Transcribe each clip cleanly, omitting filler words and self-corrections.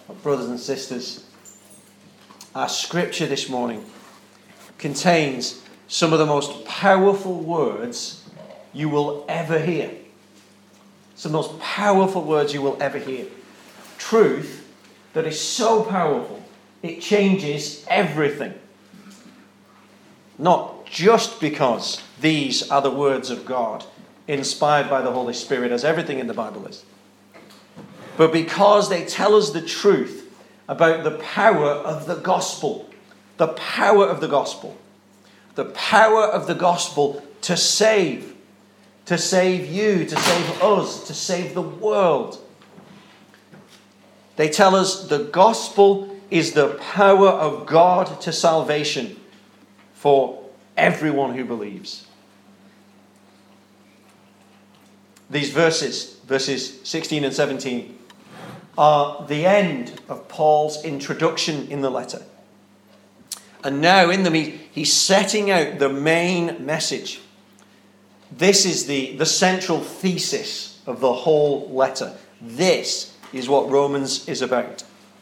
Brothers and sisters, our scripture this morning contains some of the most powerful words you will ever hear. Some of the most powerful words you will ever hear. Truth that is so powerful, it changes everything. Not just because these are the words of God, inspired by the Holy Spirit, as everything in the Bible is, but because they tell us the truth about the power of the gospel. The power of the gospel. The power of the gospel to save. To save you, to save us, to save the world. They tell us the gospel is the power of God to salvation for everyone who believes. These verses 16 and 17, are the end of Paul's introduction in the letter. And now in them he's setting out the main message. This is the central thesis of the whole letter. This is what Romans is about.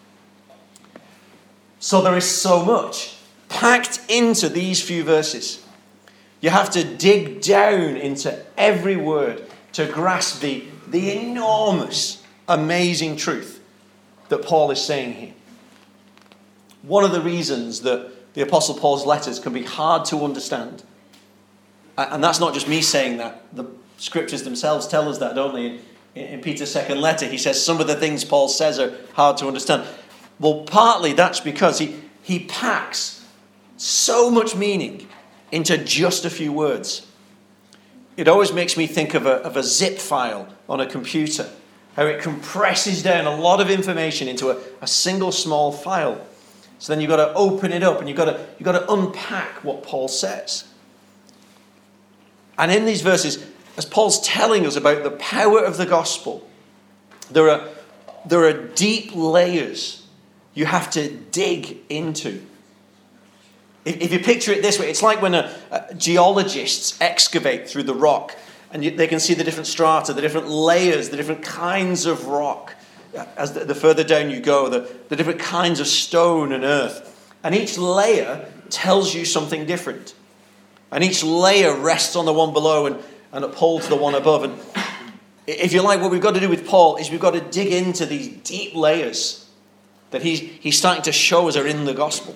So there is so much packed into these few verses. You have to dig down into every word to grasp the enormous, amazing truth that Paul is saying here. One of the reasons that the Apostle Paul's letters can be hard to understand, and that's not just me saying that, the scriptures themselves tell us that, don't they? In Peter's second letter, he says some of the things Paul says are hard to understand. Well, partly that's because he packs so much meaning into just a few words. It always makes me think of a zip file on a computer, how it compresses down a lot of information into a single small file. So then you've got to open it up and you've got to unpack what Paul says. And in these verses, as Paul's telling us about the power of the gospel, there are deep layers you have to dig into. If you picture it this way, it's like when geologists excavate through the rock and they can see the different strata, the different layers, the different kinds of rock. As the further down you go, the different kinds of stone and earth. And each layer tells you something different. And each layer rests on the one below and upholds the one above. And if you like, what we've got to do with Paul is we've got to dig into these deep layers that he's starting to show us are in the gospel.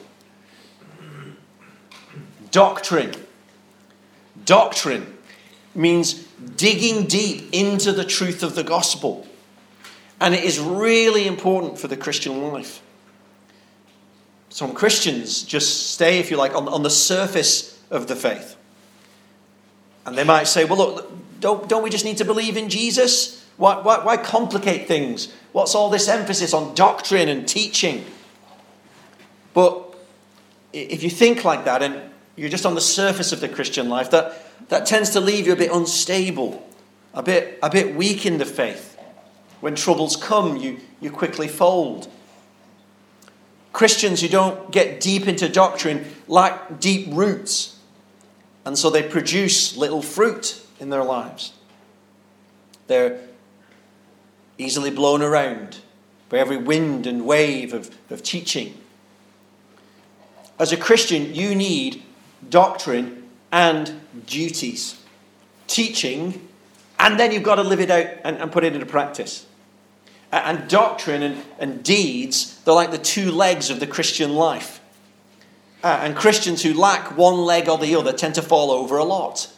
Doctrine. Doctrine means digging deep into the truth of the gospel. And it is really important for the Christian life. Some Christians just stay, if you like, on the surface of the faith. And they might say, well, look, don't we just need to believe in Jesus? Why complicate things? What's all this emphasis on doctrine and teaching? But if you think like that and you're just on the surface of the Christian life, that tends to leave you a bit unstable, a bit weak in the faith. When troubles come, you quickly fold. Christians who don't get deep into doctrine lack deep roots, and so they produce little fruit in their lives. They're easily blown around by every wind and wave of teaching. As a Christian, you need doctrine and duties. Teaching, and then you've got to live it out and put it into practice. And doctrine and deeds, they're like the two legs of the Christian life. And Christians who lack one leg or the other tend to fall over a lot.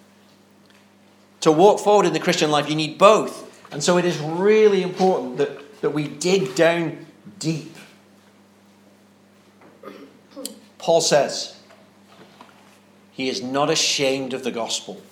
To walk forward in the Christian life, you need both. And so it is really important that we dig down deep. Paul says, he is not ashamed of the gospel.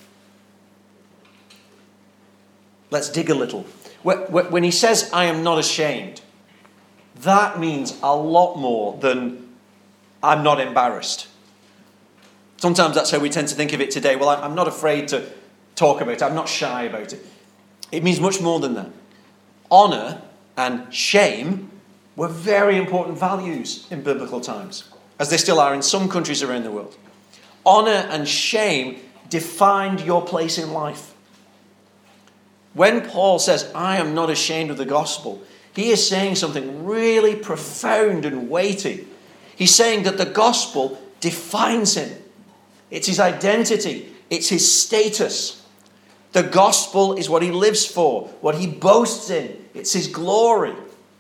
Let's dig a little. When he says, I am not ashamed, that means a lot more than I'm not embarrassed. Sometimes that's how we tend to think of it today. Well, I'm not afraid to talk about it. I'm not shy about it. It means much more than that. Honor and shame were very important values in biblical times, as they still are in some countries around the world. Honor and shame defined your place in life. When Paul says, I am not ashamed of the gospel, he is saying something really profound and weighty. He's saying that the gospel defines him. It's his identity. It's his status. The gospel is what he lives for, what he boasts in. It's his glory.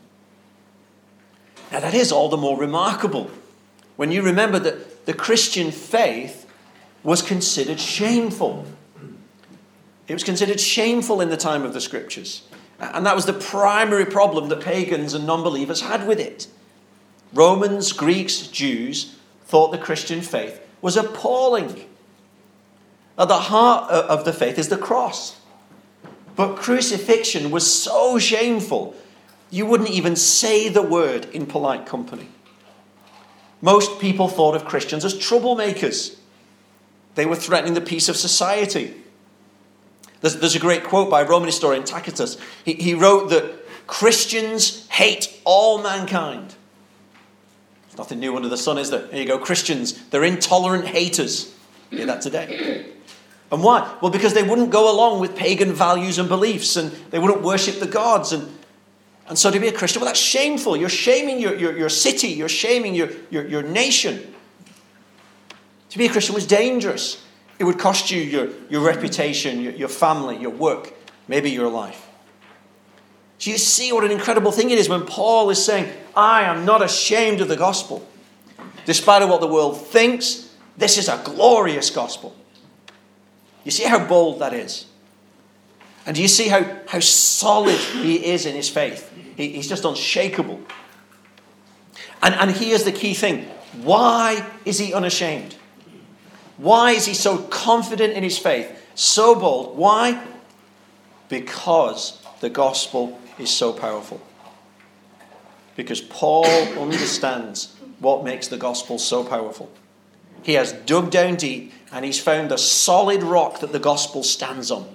Now that is all the more remarkable when you remember that the Christian faith was considered shameful. It was considered shameful in the time of the Scriptures. And that was the primary problem that pagans and non-believers had with it. Romans, Greeks, Jews thought the Christian faith was appalling. At the heart of the faith is the cross. But crucifixion was so shameful, you wouldn't even say the word in polite company. Most people thought of Christians as troublemakers. They were threatening the peace of society. There's a great quote by Roman historian Tacitus. He wrote that Christians hate all mankind. There's nothing new under the sun, is there? There you go, Christians. They're intolerant haters. You hear that today. And why? Well, because they wouldn't go along with pagan values and beliefs, and they wouldn't worship the gods. And so to be a Christian, well, that's shameful. You're shaming your city. You're shaming your nation. To be a Christian was dangerous. It would cost you your reputation, your family, your work, maybe your life. So you see what an incredible thing it is when Paul is saying, I am not ashamed of the gospel. Despite of what the world thinks, this is a glorious gospel. You see how bold that is? And do you see how solid he is in his faith? He's just unshakable. And here's the key thing. Why is he unashamed? Why is he so confident in his faith? So bold. Why? Because the gospel is so powerful. Because Paul understands what makes the gospel so powerful. He has dug down deep and he's found the solid rock that the gospel stands on.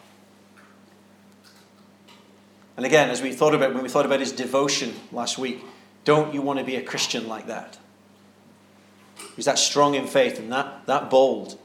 And again, when we thought about his devotion last week, don't you want to be a Christian like that? He's that strong in faith and that bold.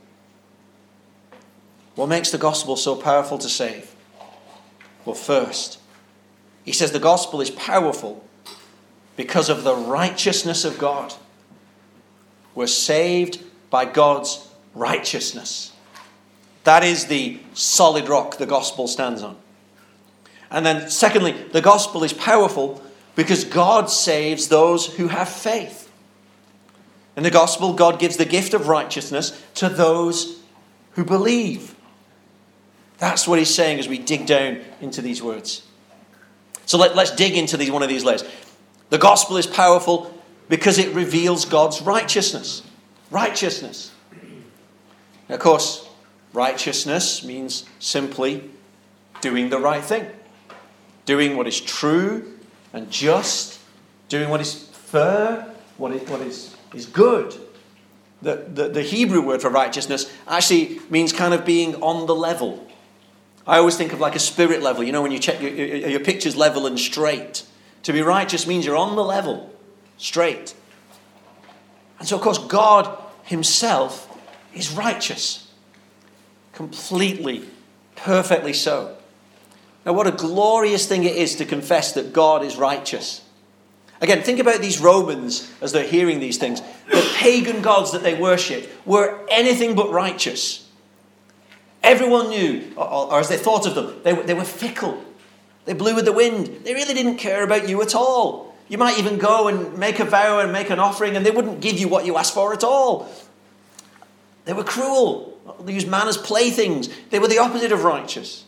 What makes the gospel so powerful to save? Well, first, he says the gospel is powerful because of the righteousness of God. We're saved by God's righteousness. That is the solid rock the gospel stands on. And then secondly, the gospel is powerful because God saves those who have faith. In the gospel, God gives the gift of righteousness to those who believe. That's what he's saying as we dig down into these words. So let's dig into one of these layers. The gospel is powerful because it reveals God's righteousness. Righteousness. Now, of course, righteousness means simply doing the right thing. Doing what is true and just. Doing what is fair, what is good. The Hebrew word for righteousness actually means kind of being on the level. I always think of like a spirit level. You know, when you check your picture's level and straight. To be righteous means you're on the level, straight. And so, of course, God himself is righteous. Completely, perfectly so. Now, what a glorious thing it is to confess that God is righteous. Again, think about these Romans as they're hearing these things. The pagan gods that they worshipped were anything but righteous. Everyone knew, or as they thought of them, they were fickle. They blew with the wind. They really didn't care about you at all. You might even go and make a vow and make an offering and they wouldn't give you what you asked for at all. They were cruel. They used man as playthings. They were the opposite of righteous.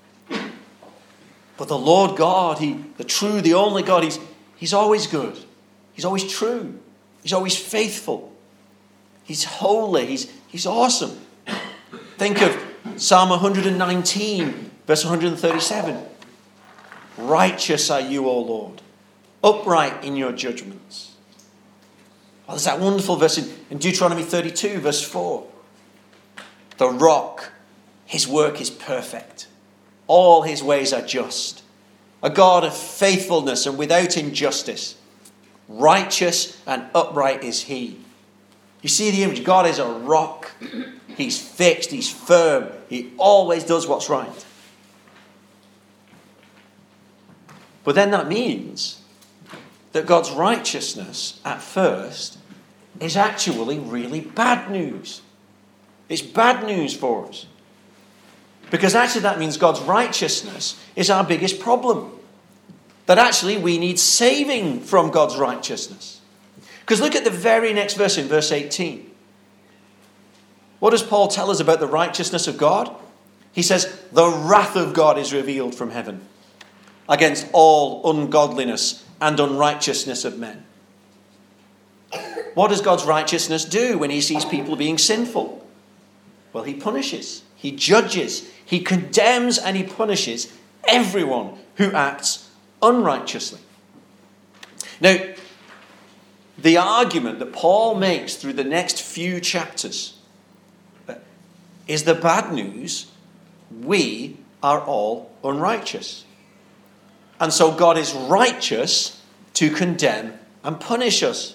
But the Lord God, the true, the only God, He's always good. He's always true. He's always faithful. He's holy. He's awesome. Think of Psalm 119, verse 137. Righteous are you, O Lord, upright in your judgments. Oh, there's that wonderful verse in Deuteronomy 32, verse 4. The rock, his work is perfect. All his ways are just. A God of faithfulness and without injustice. Righteous and upright is he. You see the image? God is a rock. He's fixed. He's firm. He always does what's right. But then that means that God's righteousness at first is actually really bad news. It's bad news for us. Because actually that means God's righteousness is our biggest problem. That actually we need saving from God's righteousness. Because look at the very next verse in verse 18. What does Paul tell us about the righteousness of God? He says, the wrath of God is revealed from heaven against all ungodliness and unrighteousness of men. What does God's righteousness do when he sees people being sinful? Well, he punishes, he judges, he condemns and he punishes everyone who acts unrighteously. Now, the argument that Paul makes through the next few chapters is the bad news: we are all unrighteous. And so God is righteous to condemn and punish us.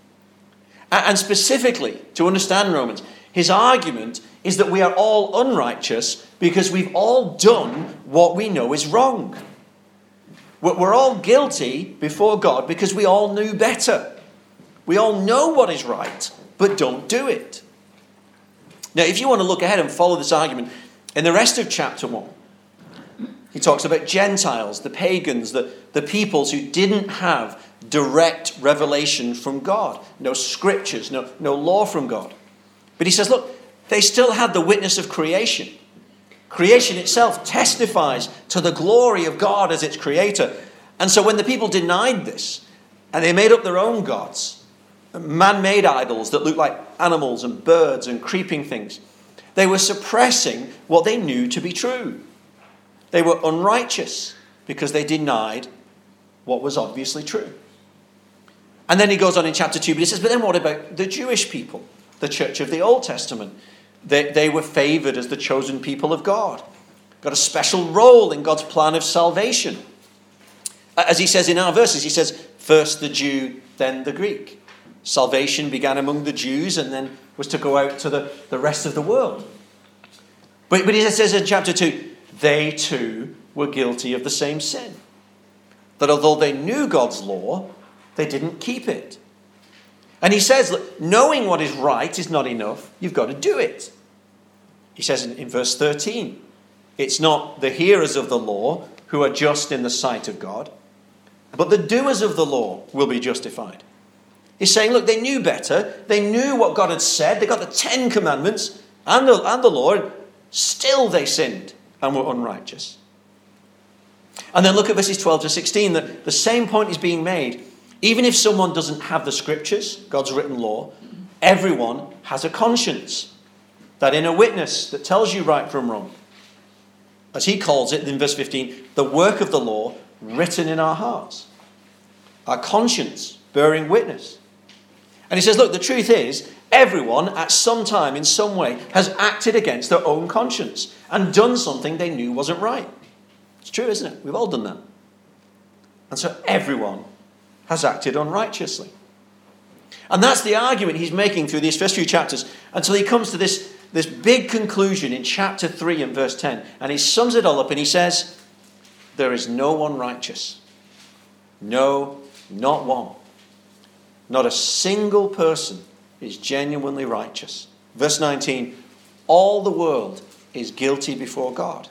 And specifically, to understand Romans, his argument is that we are all unrighteous because we've all done what we know is wrong. We're all guilty before God because we all knew better. We all know what is right, but don't do it. Now, if you want to look ahead and follow this argument, in the rest of chapter 1, he talks about Gentiles, the pagans, the peoples who didn't have direct revelation from God. No scriptures, no law from God. But he says, look, they still had the witness of creation. Creation itself testifies to the glory of God as its creator. And so when the people denied this, and they made up their own gods, man-made idols that looked like animals and birds and creeping things, they were suppressing what they knew to be true. They were unrighteous because they denied what was obviously true. And then he goes on in chapter 2, but he says, but then what about the Jewish people, the church of the Old Testament? They were favored as the chosen people of God, got a special role in God's plan of salvation. As he says in our verses, he says, first the Jew, then the Greek. Salvation began among the Jews and then was to go out to the rest of the world. But he says in chapter 2, they too were guilty of the same sin. That although they knew God's law, they didn't keep it. And he says, look, knowing what is right is not enough. You've got to do it. He says in verse 13, it's not the hearers of the law who are just in the sight of God, but the doers of the law will be justified. He's saying, look, they knew better. They knew what God had said. They got the 10 commandments and the law. Still they sinned and were unrighteous. And then look at verses 12 to 16. The same point is being made. Even if someone doesn't have the scriptures, God's written law, everyone has a conscience. That inner witness that tells you right from wrong. As he calls it in verse 15, the work of the law written in our hearts. Our conscience bearing witness. And he says, look, the truth is, everyone at some time, in some way, has acted against their own conscience and done something they knew wasn't right. It's true, isn't it? We've all done that. And so everyone has acted unrighteously. And that's the argument he's making through these first few chapters until he comes to this big conclusion in chapter 3 and verse 10. And he sums it all up and he says, there is no one righteous. No, not one. Not a single person is genuinely righteous. Verse 19, all the world is guilty before God.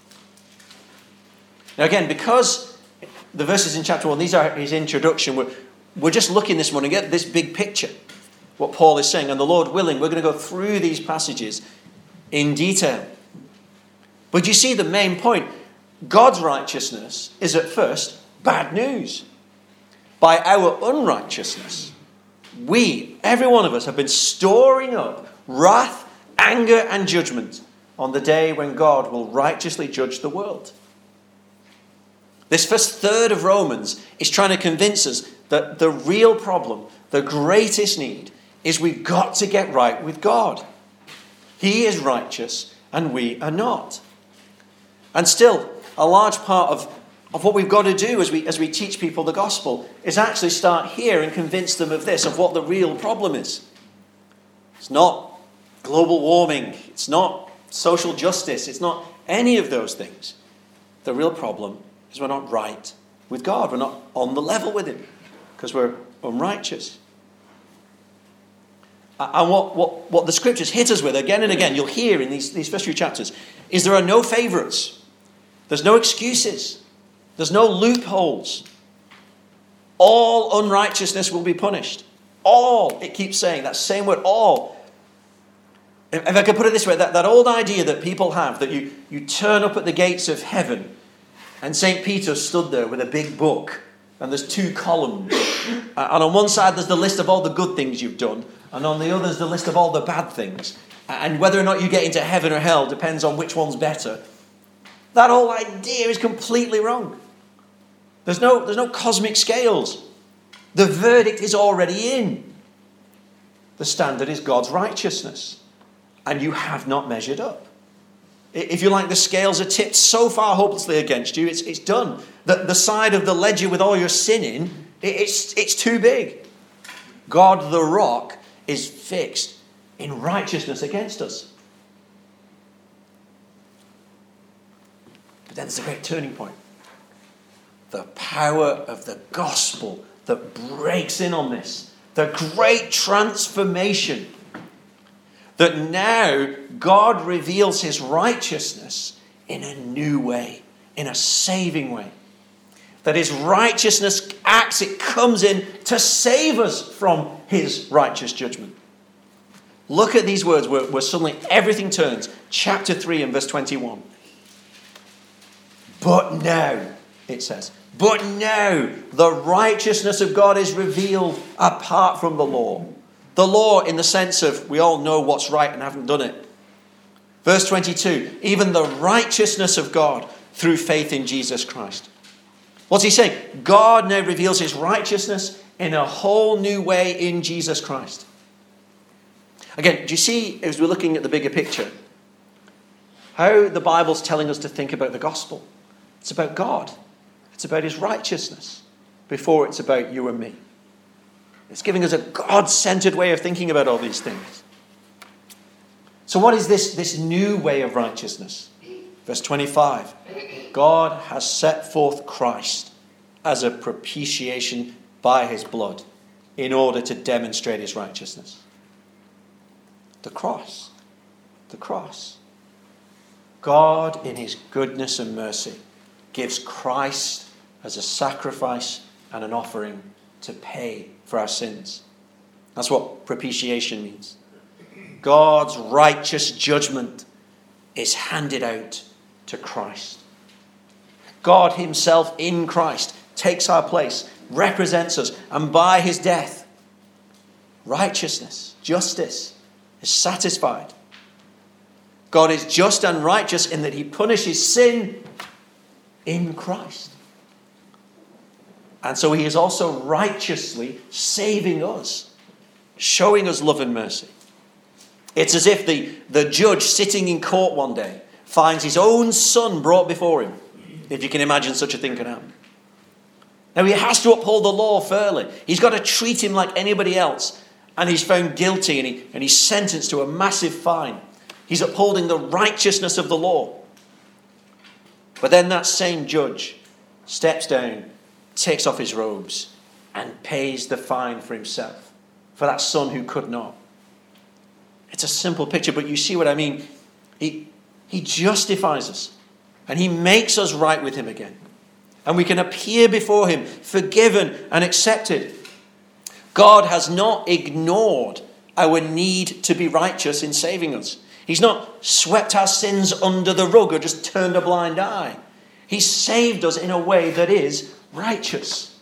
Now again, because the verses in chapter 1, these are his introduction, we're just looking this morning at this big picture, what Paul is saying. And the Lord willing, we're going to go through these passages in detail. But you see the main point. God's righteousness is at first bad news. By our unrighteousness, we, every one of us, have been storing up wrath, anger, and judgment on the day when God will righteously judge the world. This first third of Romans is trying to convince us that the real problem, the greatest need, is we've got to get right with God. He is righteous and we are not. And still, a large part of what we've got to do as we teach people the gospel is actually start here and convince them of this, of what the real problem is. It's not global warming. It's not social justice. It's not any of those things. The real problem is we're not right with God. We're not on the level with him because we're unrighteous. And what the scriptures hit us with again and again, you'll hear in these first few chapters, is there are no favourites. There's no excuses. There's no loopholes. All unrighteousness will be punished. All, it keeps saying, that same word, all. If I could put it this way, that old idea that people have, that you turn up at the gates of heaven and St. Peter stood there with a big book and there's 2 columns. And on one side there's the list of all the good things you've done, and on the other is the list of all the bad things. And whether or not you get into heaven or hell depends on which one's better. That whole idea is completely wrong. There's no cosmic scales. The verdict is already in. The standard is God's righteousness. And you have not measured up. If you like, the scales are tipped so far hopelessly against you, it's done. The side of the ledger with all your sin in, it's too big. God the rock is fixed in righteousness against us. But then there's a great turning point. The power of the gospel that breaks in on this. The great transformation. That now God reveals his righteousness in a new way. In a saving way. That his righteousness acts, it comes in to save us from his righteous judgment. Look at these words where suddenly everything turns. Chapter 3 and verse 21. But now, it says, but now the righteousness of God is revealed apart from the law. The law in the sense of we all know what's right and haven't done it. Verse 22, even the righteousness of God through faith in Jesus Christ. What's he saying? God now reveals his righteousness in a whole new way in Jesus Christ. Again, do you see, as we're looking at the bigger picture, how the Bible's telling us to think about the gospel? It's about God. It's about his righteousness before it's about you and me. It's giving us a God-centered way of thinking about all these things. So what is this new way of righteousness? Verse 25. God has set forth Christ as a propitiation by his blood in order to demonstrate his righteousness. The cross. The cross. God, in his goodness and mercy, gives Christ as a sacrifice and an offering to pay for our sins. That's what propitiation means. God's righteous judgment is handed out to Christ. God himself in Christ takes our place, represents us, and by his death, righteousness, justice is satisfied. God is just and righteous in that he punishes sin in Christ. And so he is also righteously saving us, showing us love and mercy. It's as if the judge sitting in court one day finds his own son brought before him, if you can imagine such a thing can happen. Now he has to uphold the law fairly. He's got to treat him like anybody else. And he's found guilty and he's sentenced to a massive fine. He's upholding the righteousness of the law. But then that same judge steps down, takes off his robes, and pays the fine for himself, for that son who could not. It's a simple picture, but you see what I mean. He justifies us, and he makes us right with him again. And we can appear before him, forgiven and accepted. God has not ignored our need to be righteous in saving us. He's not swept our sins under the rug or just turned a blind eye. He saved us in a way that is righteous.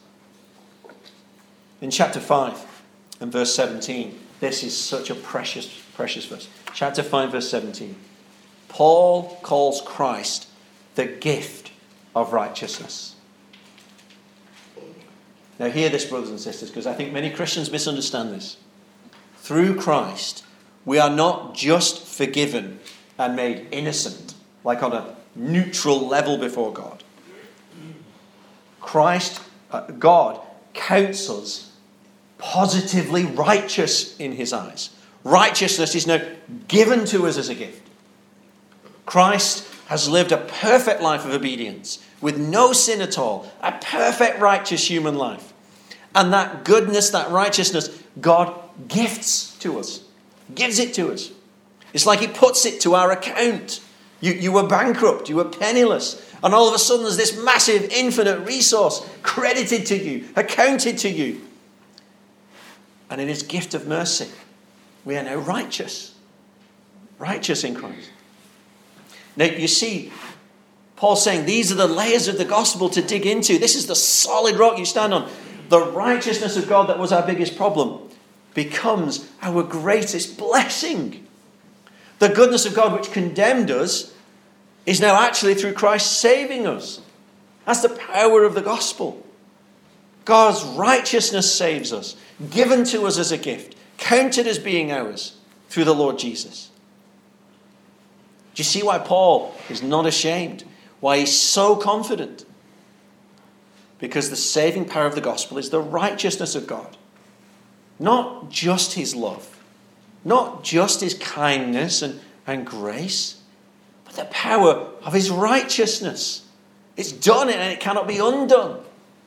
In chapter 5 and verse 17, this is such a precious verse. Chapter 5 verse 17. Paul calls Christ the gift of righteousness. Now hear this, brothers and sisters, because I think many Christians misunderstand this. Through Christ, we are not just forgiven and made innocent, like on a neutral level before God. God counts us positively righteous in his eyes. Righteousness is now given to us as a gift. Christ has lived a perfect life of obedience, with no sin at all, a perfect righteous human life. And that goodness, that righteousness, God gifts to us, gives it to us. It's like he puts it to our account. You were bankrupt, you were penniless, and all of a sudden there's this massive, infinite resource credited to you, accounted to you. And in his gift of mercy, we are now righteous. Righteous in Christ. Now you see, Paul's saying these are the layers of the gospel to dig into. This is the solid rock you stand on. The righteousness of God that was our biggest problem becomes our greatest blessing. The goodness of God which condemned us is now actually through Christ saving us. That's the power of the gospel. God's righteousness saves us, given to us as a gift, counted as being ours through the Lord Jesus. Do you see why Paul is not ashamed? Why he's so confident? Because the saving power of the gospel is the righteousness of God. Not just his love, not just his kindness and grace, but the power of his righteousness. It's done and it cannot be undone.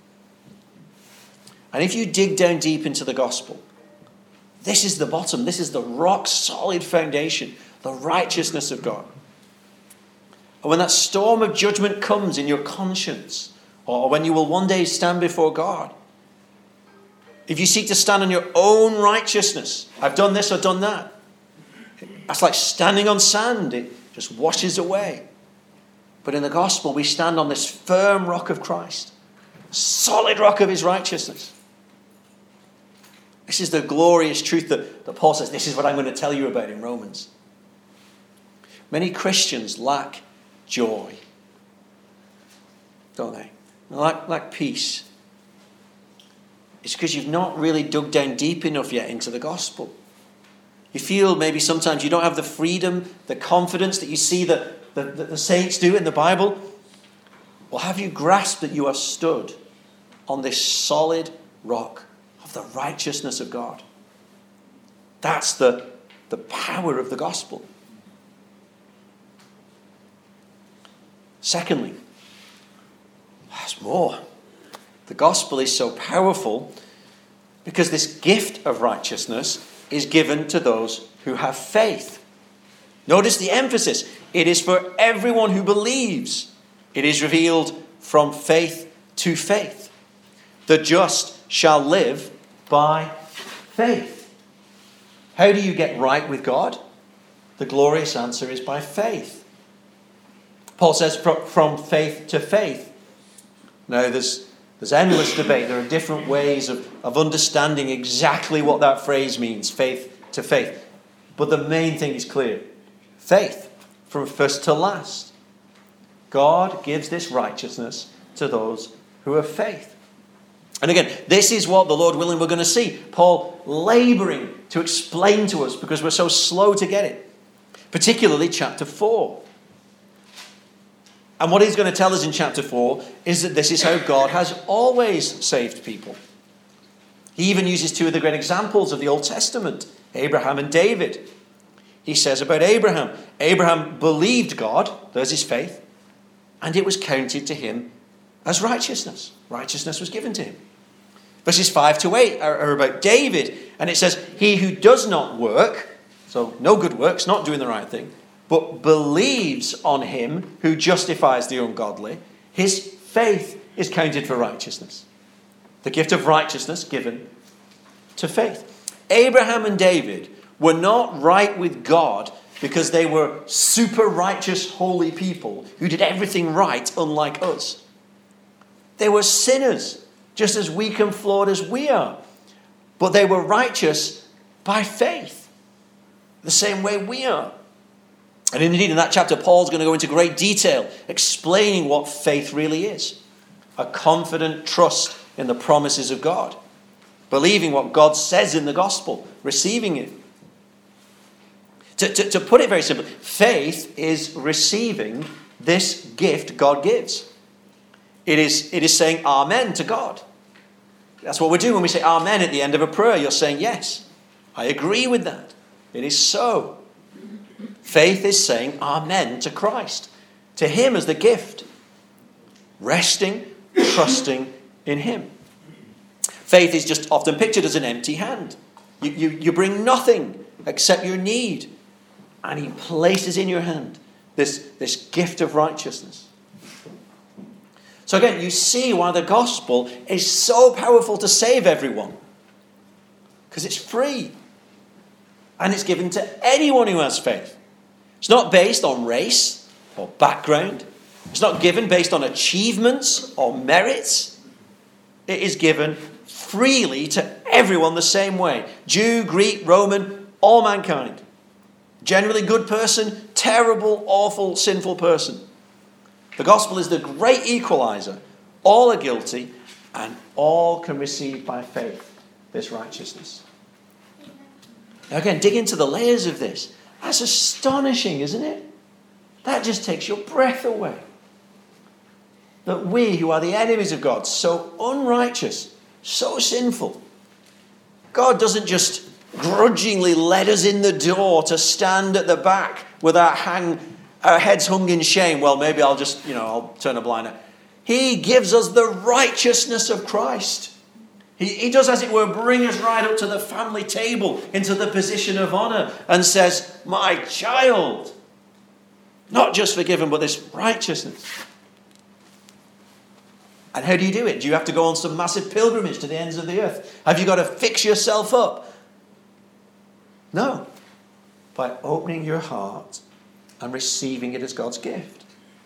And if you dig down deep into the gospel, this is the bottom, this is the rock solid foundation, the righteousness of God. And when that storm of judgment comes in your conscience, or when you will one day stand before God, if you seek to stand on your own righteousness, I've done this, I've done that, that's like standing on sand. It just washes away. But in the gospel, we stand on this firm rock of Christ, solid rock of his righteousness. This is the glorious truth that Paul says, this is what I'm going to tell you about in Romans. Many Christians lack joy, don't they? They lack peace. It's because you've not really dug down deep enough yet into the gospel. You feel maybe sometimes you don't have the freedom, the confidence that you see the saints do in the Bible. Well, have you grasped that you are stood on this solid rock of the righteousness of God? That's the power of the gospel. Secondly, there's more. The gospel is so powerful because this gift of righteousness is given to those who have faith. Notice the emphasis. It is for everyone who believes. It is revealed from faith to faith. The just shall live by faith. How do you get right with God? The glorious answer is by faith. Paul says from faith to faith. Now there's endless debate. There are different ways of understanding exactly what that phrase means, faith to faith. But the main thing is clear. Faith, from first to last. God gives this righteousness to those who have faith. And again, this is what the Lord willing we're going to see. Paul laboring to explain to us because we're so slow to get it. Particularly chapter 4. And what he's going to tell us in chapter 4 is that this is how God has always saved people. He even uses two of the great examples of the Old Testament, Abraham and David. He says about Abraham, Abraham believed God, there's his faith, and it was counted to him as righteousness. Righteousness was given to him. Verses 5 to 8 are about David, and it says, he who does not work, so no good works, not doing the right thing, but believes on him who justifies the ungodly, his faith is counted for righteousness. The gift of righteousness given to faith. Abraham and David were not right with God because they were super righteous, holy people who did everything right, unlike us. They were sinners, just as weak and flawed as we are. But they were righteous by faith, the same way we are. And indeed, in that chapter, Paul's going to go into great detail explaining what faith really is. A confident trust in the promises of God. Believing what God says in the gospel. Receiving it. To put it very simply, faith is receiving this gift God gives. It is saying amen to God. That's what we're doing when we say amen at the end of a prayer. You're saying, yes, I agree with that. It is so. Faith is saying amen to Christ, to him as the gift. resting, trusting in him. Faith is just often pictured as an empty hand. You bring nothing except your need, and he places in your hand this gift of righteousness. So again, you see why the gospel is so powerful to save everyone. Because it's free. And it's given to anyone who has faith. It's not based on race or background. It's not given based on achievements or merits. It is given freely to everyone the same way. Jew, Greek, Roman, all mankind. Generally good person, terrible, awful, sinful person. The gospel is the great equalizer. All are guilty and all can receive by faith this righteousness. Now again, dig into the layers of this. That's astonishing, isn't it? That just takes your breath away. That we, who are the enemies of God, so unrighteous, so sinful, God doesn't just grudgingly let us in the door to stand at the back with our heads hung in shame. Well, maybe I'll turn a blind eye. He gives us the righteousness of Christ. He does, as it were, bring us right up to the family table, into the position of honor, and says, my child, not just forgiven, but this righteousness. And how do you do it? Do you have to go on some massive pilgrimage to the ends of the earth? Have you got to fix yourself up? No. By opening your heart and receiving it as God's gift.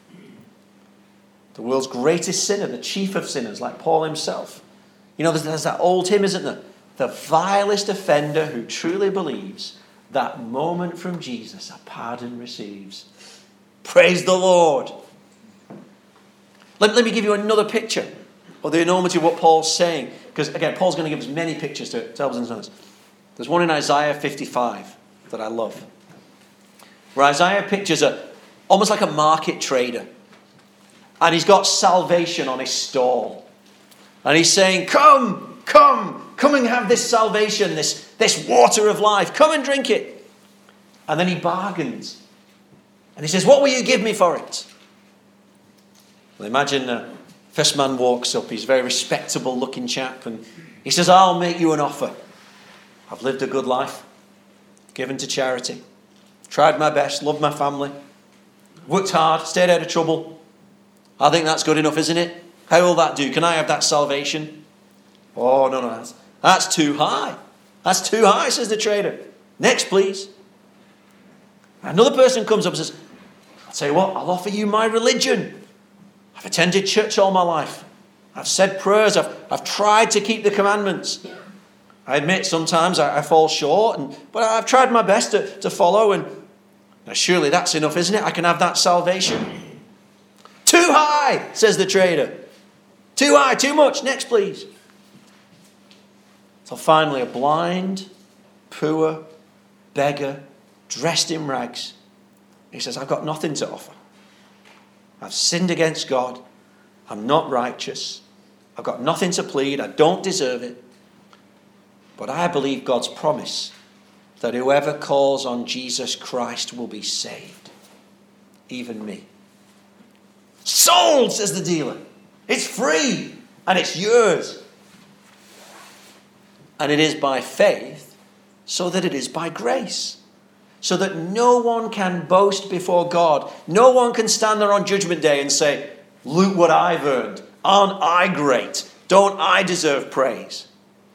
The world's greatest sinner, the chief of sinners, like Paul himself. You know, there's that old hymn, isn't there? The vilest offender who truly believes, that moment from Jesus a pardon receives. Praise the Lord. Let me give you another picture of the enormity of what Paul's saying. Because, again, Paul's going to give us many pictures to help us understand this. There's one in Isaiah 55 that I love, where Isaiah pictures almost like a market trader. And he's got salvation on his stall. And he's saying, come and have this salvation, this water of life. Come and drink it. And then he bargains. And he says, what will you give me for it? Well, imagine first man walks up. He's a very respectable looking chap. And he says, I'll make you an offer. I've lived a good life. Given to charity. Tried my best. Loved my family. Worked hard. Stayed out of trouble. I think that's good enough, isn't it? How will that do? Can I have that salvation? Oh, no. That's too high. That's too high, says the trader. Next, please. Another person comes up and says, I'll tell you what, I'll offer you my religion. I've attended church all my life. I've said prayers. I've tried to keep the commandments. I admit sometimes I fall short, but I've tried my best to follow. And now surely that's enough, isn't it? I can have that salvation. Too high, says the trader. Too high, too much. Next, please. So finally, a blind, poor beggar, dressed in rags. He says, I've got nothing to offer. I've sinned against God. I'm not righteous. I've got nothing to plead. I don't deserve it. But I believe God's promise that whoever calls on Jesus Christ will be saved. Even me. Sold, says the dealer. It's free and it's yours. And it is by faith, so that it is by grace. So that no one can boast before God. No one can stand there on Judgment Day and say, look what I've earned. Aren't I great? Don't I deserve praise?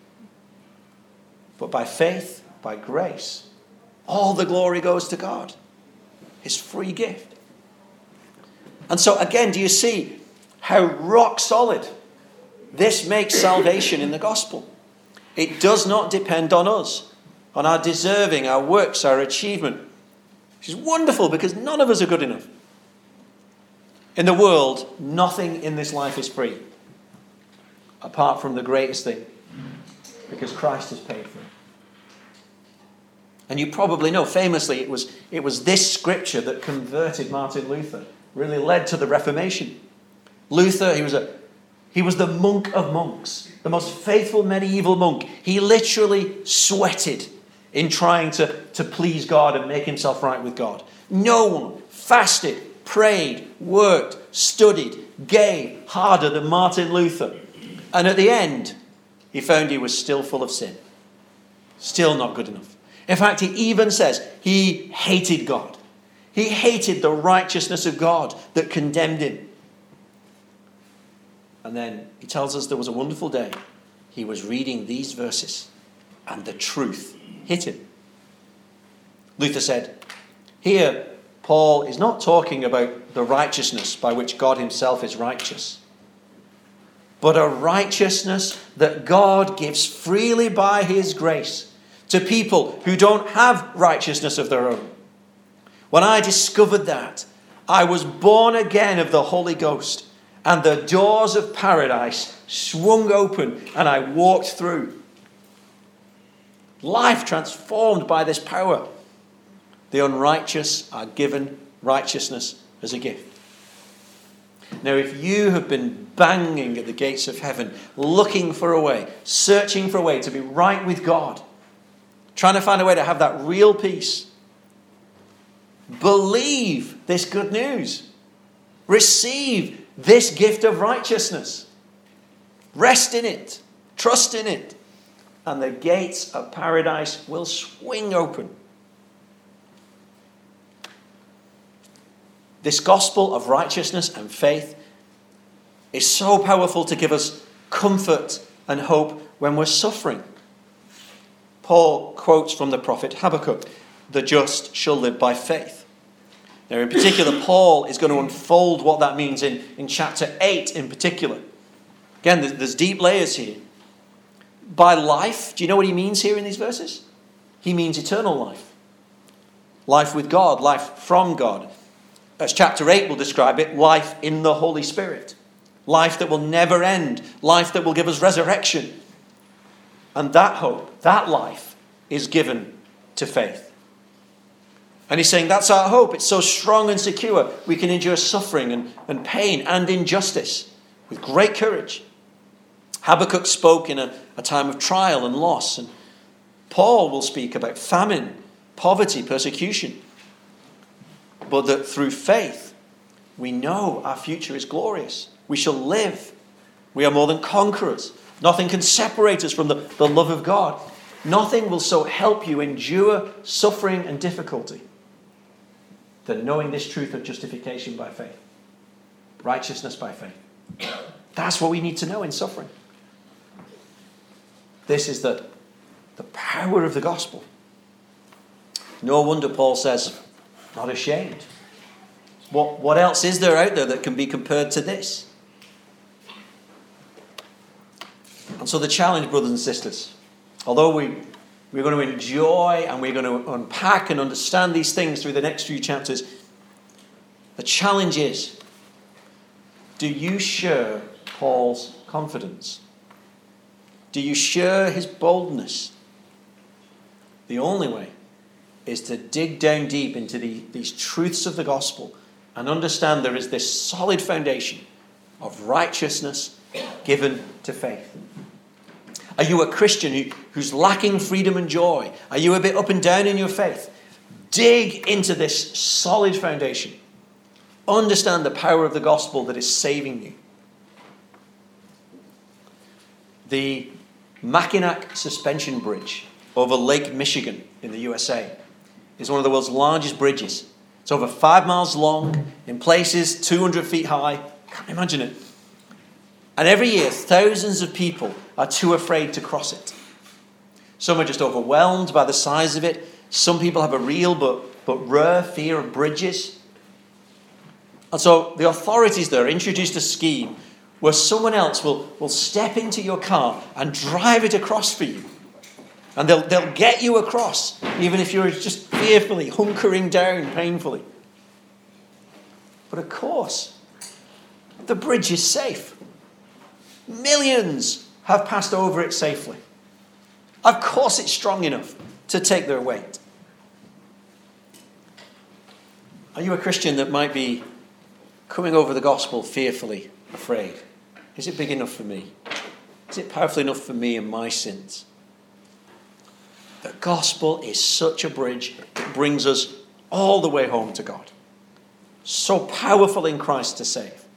But by faith, by grace, all the glory goes to God. His free gift. And so again, do you see how rock solid this makes salvation in the gospel? It does not depend on us, on our deserving, our works, our achievement. Which is wonderful because none of us are good enough. In the world, nothing in this life is free. Apart from the greatest thing. Because Christ has paid for it. And you probably know, famously, it was this scripture that converted Martin Luther. Really led to the Reformation. Luther, he was the monk of monks. The most faithful medieval monk. He literally sweated in trying to please God and make himself right with God. No one fasted, prayed, worked studied, gave harder than Martin Luther. And at the end, he found he was still full of sin. Still not good enough. In fact, he even says he hated God. He hated the righteousness of God that condemned him. And then he tells us there was a wonderful day. He was reading these verses and the truth hit him. Luther said, here, Paul is not talking about the righteousness by which God himself is righteous, but a righteousness that God gives freely by his grace to people who don't have righteousness of their own. When I discovered that, I was born again of the Holy Ghost, and the doors of paradise swung open and I walked through. Life transformed by this power. The unrighteous are given righteousness as a gift. Now, if you have been banging at the gates of heaven, looking for a way, searching for a way to be right with God, trying to find a way to have that real peace, believe this good news. Receive this gift of righteousness. Rest in it. Trust in it. And the gates of paradise will swing open. This gospel of righteousness and faith is so powerful to give us comfort and hope when we're suffering. Paul quotes from the prophet Habakkuk, "The just shall live by faith." Now, in particular, Paul is going to unfold what that means in chapter 8 in particular. Again, there's deep layers here. By life, do you know what he means here in these verses? He means eternal life. Life with God, life from God. As chapter 8 will describe it, life in the Holy Spirit. Life that will never end. Life that will give us resurrection. And that hope, that life, is given to faith. And he's saying that's our hope. It's so strong and secure. We can endure suffering and pain and injustice with great courage. Habakkuk spoke in a time of trial and loss. And Paul will speak about famine, poverty, persecution. But that through faith, we know our future is glorious. We shall live. We are more than conquerors. Nothing can separate us from the love of God. Nothing will so help you endure suffering and difficulty than knowing this truth of justification by faith. Righteousness by faith. That's what we need to know in suffering. This is the power of the gospel. No wonder Paul says, not ashamed. What else is there out there that can be compared to this? And so the challenge, brothers and sisters, although we're going to enjoy and we're going to unpack and understand these things through the next few chapters, the challenge is, do you share Paul's confidence? Do you share his boldness? The only way is to dig down deep into these truths of the gospel and understand there is this solid foundation of righteousness given to faith. Are you a Christian who's lacking freedom and joy? Are you a bit up and down in your faith? Dig into this solid foundation. Understand the power of the gospel that is saving you. The Mackinac Suspension Bridge over Lake Michigan in the USA is one of the world's largest bridges. It's over 5 miles long, in places 200 feet high. Can't imagine it. And every year, thousands of people are too afraid to cross it. Some are just overwhelmed by the size of it. Some people have a real but rare fear of bridges. And so the authorities there introduced a scheme where someone else will step into your car and drive it across for you. And they'll get you across, even if you're just fearfully hunkering down painfully. But of course, the bridge is safe. Millions have passed over it safely. Of course it's strong enough to take their weight. Are you a Christian that might be coming over the gospel fearfully afraid? Is it big enough for me? Is it powerful enough for me and my sins? The gospel is such a bridge that brings us all the way home to God. So powerful in Christ to save.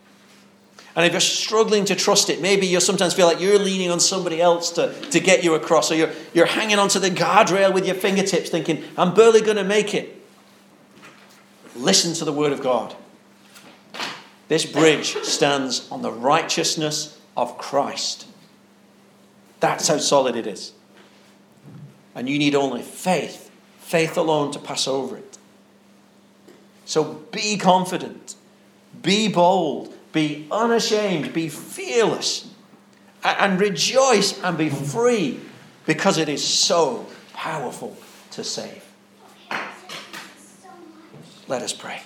And if you're struggling to trust it, maybe you sometimes feel like you're leaning on somebody else to get you across, or you're hanging onto the guardrail with your fingertips thinking, I'm barely going to make it. Listen to the word of God. This bridge stands on the righteousness of Christ. That's how solid it is. And you need only faith alone to pass over it. So be confident, be bold, be unashamed, be fearless, and rejoice and be free, because it is so powerful to save. Let us pray.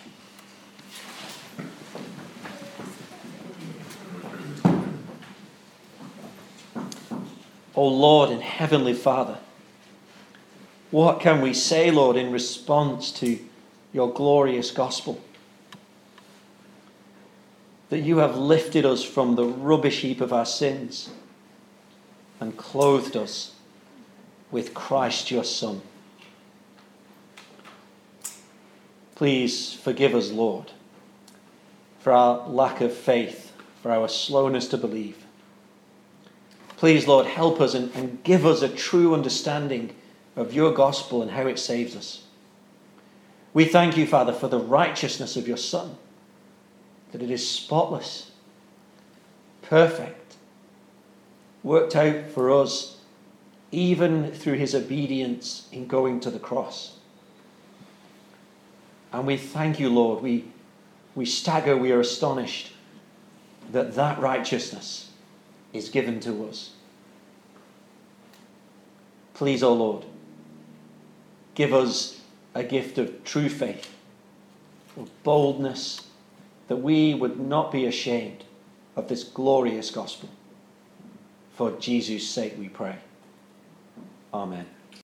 O Lord and Heavenly Father, what can we say, Lord, in response to your glorious gospel? That you have lifted us from the rubbish heap of our sins and clothed us with Christ your Son. Please forgive us, Lord, for our lack of faith, for our slowness to believe. Please, Lord, help us and give us a true understanding of your gospel and how it saves us. We thank you, Father, for the righteousness of your Son, that it is spotless, perfect, worked out for us even through his obedience in going to the cross. And we thank you, Lord. We stagger, we are astonished that that righteousness is given to us. Please, O Lord, give us a gift of true faith, of boldness, that we would not be ashamed of this glorious gospel. For Jesus' sake we pray. Amen.